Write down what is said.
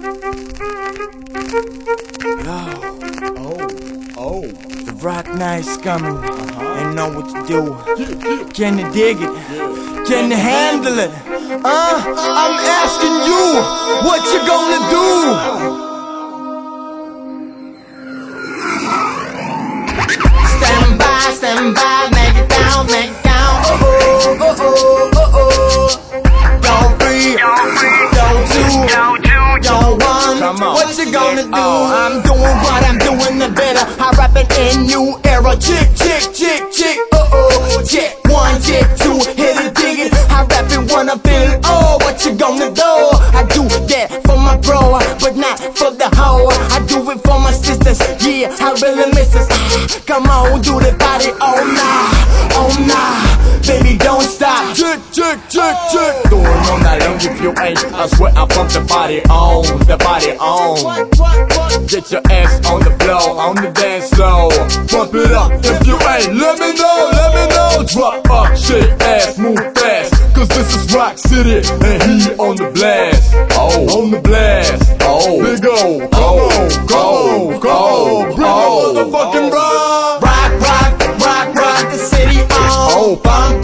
The rock night's coming. Ain't know what to do. Can you dig it? Can you handle it? I'm asking you, what you gonna do? Stand by, make it down, make it down. Don't free, don't two, don't one. What you gonna do? I'm doing what I'm doing the better. I rap it in new era. Chick, check, one, check two, hit it, dig it. I rap it when I feel it. Oh, what you gonna do? I do that for my bro, but not for the hoe. I do it for my sisters. Yeah, I really miss us. Come on, do the body. Oh nah, baby, don't stop. Check. Doing on that long if you ain't. I swear I pump the body on. Get your ass on the floor, on the dance floor. Pump it up if you ain't. Let me know. Drop up, shake ass, move fast. Cause this is Rock City and he on the blast. On the blast. Big O, go. Bring the motherfucking ride.